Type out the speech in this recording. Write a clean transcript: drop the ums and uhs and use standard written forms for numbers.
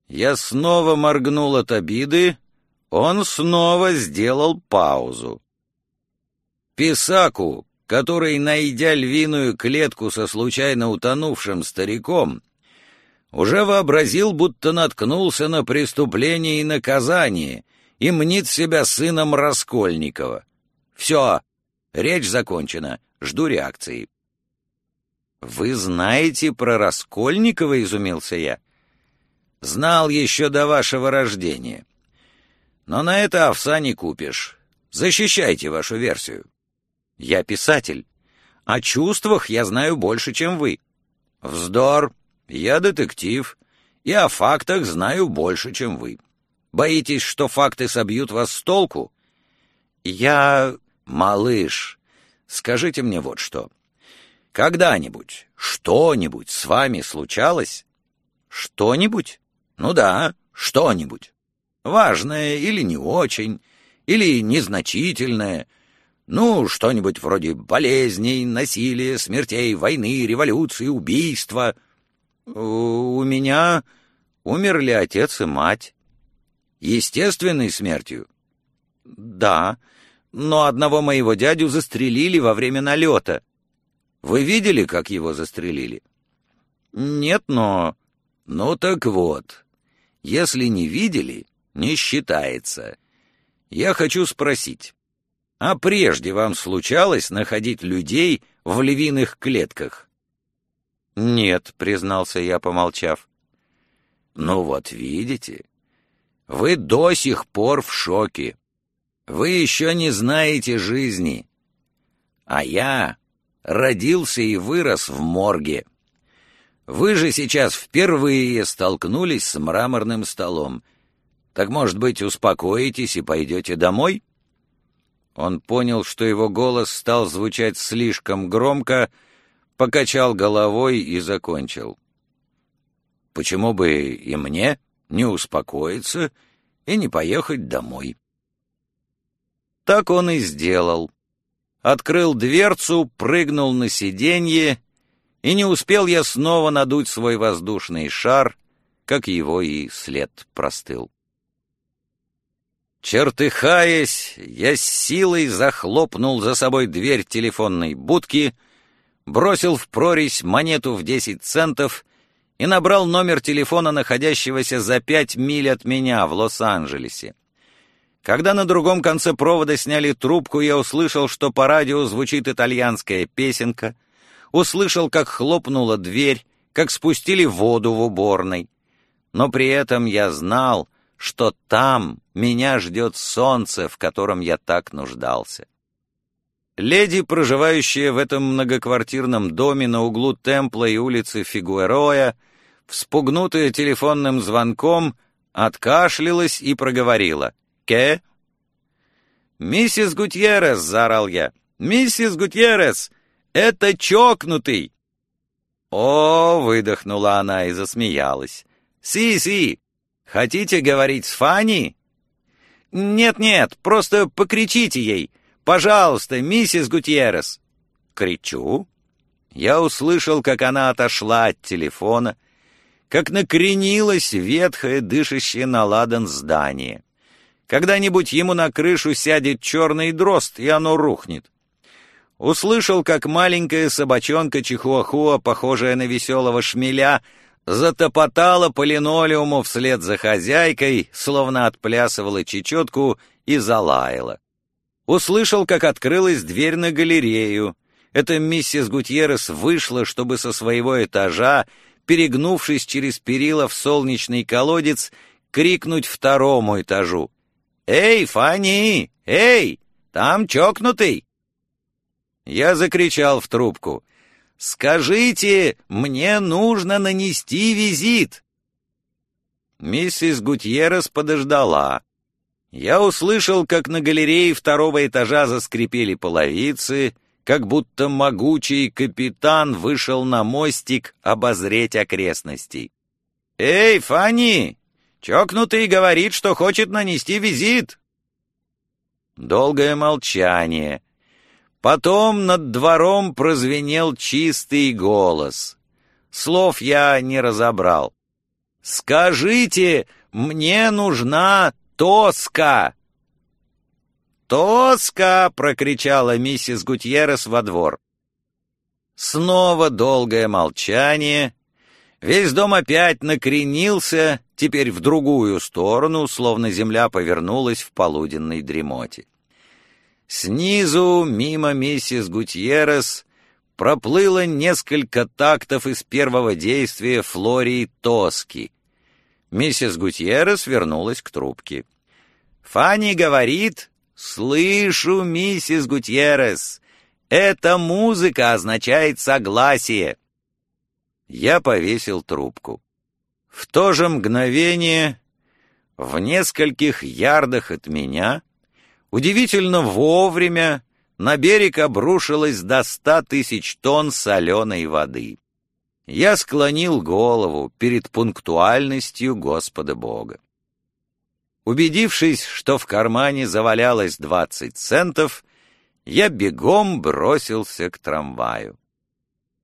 Я снова моргнул от обиды, он снова сделал паузу. Писаку, который, найдя львиную клетку со случайно утонувшим стариком, уже вообразил, будто наткнулся на преступление и наказание, и мнит себя сыном Раскольникова. Все, речь закончена, жду реакции. «Вы знаете про Раскольникова?» — изумился я. «Знал еще до вашего рождения. Но на это овса не купишь. Защищайте вашу версию». «Я писатель. О чувствах я знаю больше, чем вы». «Вздор. Я детектив. И о фактах знаю больше, чем вы. Боитесь, что факты собьют вас с толку?» «Я... Малыш, скажите мне вот что. Когда-нибудь, что-нибудь с вами случалось?» «Что-нибудь? Ну да, что-нибудь. Важное или не очень, или незначительное. Ну, что-нибудь вроде болезней, насилия, смертей, войны, революции, убийства. У меня умерли отец и мать». «Естественной смертью?» «Да, но одного моего дядю застрелили во время налета». «Вы видели, как его застрелили?» «Нет, но...» «Ну так вот, если не видели, не считается. Я хочу спросить, а прежде вам случалось находить людей в львиных клетках?» «Нет», — признался я, помолчав. «Ну вот видите, вы до сих пор в шоке. Вы еще не знаете жизни. А я родился и вырос в морге. Вы же сейчас впервые столкнулись с мраморным столом. Так, может быть, успокоитесь и пойдете домой?» Он понял, что его голос стал звучать слишком громко, покачал головой и закончил. «Почему бы и мне не успокоиться и не поехать домой?» Так он и сделал. Открыл дверцу, прыгнул на сиденье, и не успел я снова надуть свой воздушный шар, как его и след простыл. Чертыхаясь, я с силой захлопнул за собой дверь телефонной будки, бросил в прорезь монету в 10 центов и набрал номер телефона, находящегося за 5 миль от меня в Лос-Анджелесе. Когда на другом конце провода сняли трубку, я услышал, что по радио звучит итальянская песенка, услышал, как хлопнула дверь, как спустили воду в уборной. Но при этом я знал, что там меня ждет солнце, в котором я так нуждался. Леди, проживающая в этом многоквартирном доме на углу Темпла и улицы Фигуэроя, вспугнутая телефонным звонком, откашлялась и проговорила: «Ке?» «Миссис Гутьеррес!» — заорал я. «Миссис Гутьеррес! Это чокнутый!» «О!» — выдохнула она и засмеялась. «Си-си! Хотите говорить с Фанни?» «Нет-нет, просто покричите ей! Пожалуйста, миссис Гутьеррес!» Кричу. Я услышал, как она отошла от телефона, как накренилось ветхое, дышащее на ладан здание. Когда-нибудь ему на крышу сядет черный дрозд, и оно рухнет. Услышал, как маленькая собачонка Чихуахуа, похожая на веселого шмеля, затопотала по линолеуму вслед за хозяйкой, словно отплясывала чечетку, и залаяла. Услышал, как открылась дверь на галерею. Эта миссис Гутьеррес вышла, чтобы со своего этажа, перегнувшись через перила в солнечный колодец, крикнуть второму этажу: «Эй, Фанни! Эй, там чокнутый!» Я закричал в трубку: «Скажите, мне нужно нанести визит!» Миссис Гутьеррес подождала. Я услышал, как на галерее второго этажа заскрипели половицы, как будто могучий капитан вышел на мостик обозреть окрестности. «Эй, Фанни! Чокнутый говорит, что хочет нанести визит!» Долгое молчание. Потом над двором прозвенел чистый голос. Слов я не разобрал. «Скажите, мне нужна тоска!» «Тоска!» — прокричала миссис Гутьеррес во двор. Снова долгое молчание. Весь дом опять накренился, теперь в другую сторону, словно земля повернулась в полуденной дремоте. Снизу, мимо миссис Гутьеррес, проплыло несколько тактов из первого действия Флории «Тоски». Миссис Гутьеррес вернулась к трубке. «Фанни говорит: слышу, миссис Гутьеррес, эта музыка означает согласие». Я повесил трубку. В то же мгновение, в нескольких ярдах от меня, удивительно вовремя, на берег обрушилось до 100 000 тонн соленой воды. Я склонил голову перед пунктуальностью Господа Бога. Убедившись, что в кармане завалялось 20 центов, я бегом бросился к трамваю.